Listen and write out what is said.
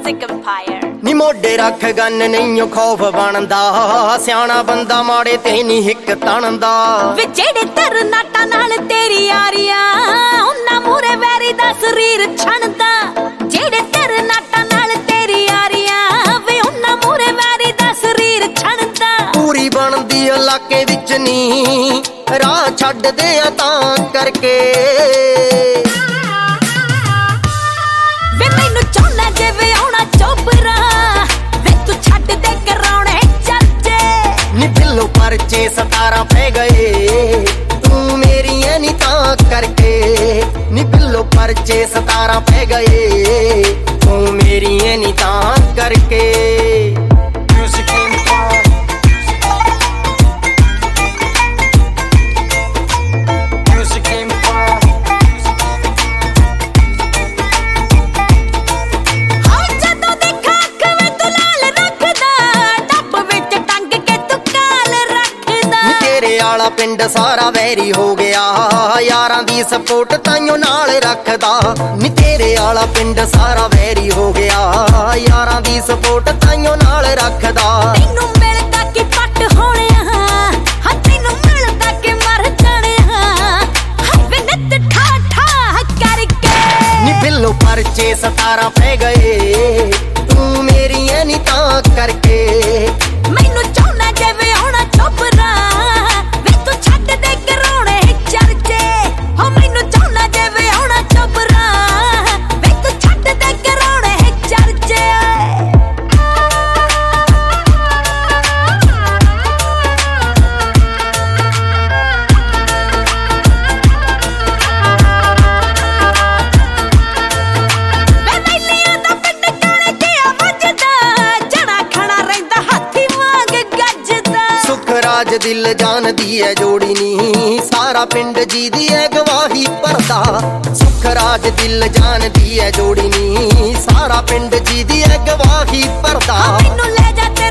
Music Empire ਨੀ ਮੋਢੇ ਰੱਖ ਗੰਨ ਨਹੀਂ ਖੌਫ ਬਣਦਾ ਸਿਆਣਾ ਬੰਦਾ ਮਾੜੇ ਤੇ ਨਹੀਂ ਹਿੱਕ ਤਣਦਾ ਵੇ ਜਿਹੜੇ ਤਰਨਾਟਾਂ ਨਾਲ ਤੇਰੀ ਯਾਰੀਆਂ ਉਹਨਾਂ ਮੂਰੇ ਵੈਰੀ ਦਾ ਸਰੀਰ ਛਣਦਾ ਜਿਹੜੇ ਤਰਨਾਟਾਂ ਨਾਲ ਤੇਰੀ ਯਾਰੀਆਂ ਵੇ ਉਹਨਾਂ ਮੂਰੇ ਵੈਰੀ ਦਾ ਸਰੀਰ ਛਣਦਾ ਪੂਰੀ ਬਣਦੀ ਇਲਾਕੇ ਵਿੱਚ ਨਹੀਂ ਰਾਹ ਛੱਡਦੇ ਆ ਤਾਂ ਕਰਕੇ ਵੇ ਮੈਨੂੰ ਚਾਹੁੰਦਾ ਜੇ ਵੇ ਆਉਣਾ ਚੋਪਰਾ ਵੇ ਤੂੰ ਛੱਡ ਦੇ ਕਰਾਉਣੇ ਚਰਚੇ ਨੀ ਬਿੱਲੋ ਪਰਚੇ 17 ਪੈ ਗਏ ਤੂੰ ਮੇਰੀ ਐ ਨੀ ਤਾਂ ਕਰਕੇ ਨੀ ਬਿੱਲੋ ਪਰਚੇ 17 ਪੈ ਗਏ ਤੂੰ ਮੇਰੀ ਐ ਨੀ ਤਾਂ ਕਰਕੇ ਵਾਲਾ ਪਿੰਡ ਸਾਰਾ ਵੈਰੀ ਹੋ ਗਿਆ ਯਾਰਾਂ ਦੀ ਸਪੋਰਟ ਤਾਈਓ ਨਾਲ ਰੱਖਦਾ ਨੀ ਤੇਰੇ ਵਾਲਾ ਪਿੰਡ ਸਾਰਾ ਵੈਰੀ ਹੋ ਗਿਆ ਯਾਰਾਂ ਦੀ ਸਪੋਰਟ ਤਾਈਓ ਨਾਲ ਰੱਖਦਾ ਤੈਨੂੰ ਮਿਲਦਾ ਕਿ ਪੱਟ ਹੋਣਿਆ ਹਾਂ ਤੈਨੂੰ ਮਿਲਦਾ ਕਿ ਮਰ ਜਾਣਿਆ ਹਵੇ ਨਿੱਤ ਠਾ ਠਾ ਕਰਕੇ ਨੀ ਬਿੱਲੋ ਪਰਚੇ 17 ਪੈ ਗਏ ਤੂੰ ਮੇਰੀ ਐ ਨੀ ਤਾਂ ਕਰਕੇ ਮੈਨੂੰ ਚਾਹੁੰਦਾ ਜਿਵੇਂ ਆਉਣਾ ਚੋਪਰਾ ਰਾਜ ਦਿਲ ਜਾਣਦੀ ਐ ਜੋੜੀ ਨੀ ਸਾਰਾ ਪਿੰਡ ਜੀ ਦੀ ਐ ਗਵਾਹੀ ਭਰਦਾ ਸੁਖ ਰਾਜ ਦਿਲ ਜਾਣਦੀ ਐ ਜੋੜੀ ਨੀ ਸਾਰਾ ਪਿੰਡ ਜੀ ਦੀ ਐ ਗਵਾਹੀ ਭਰਦਾ ਮੈਨੂੰ ਲੈ ਜਾ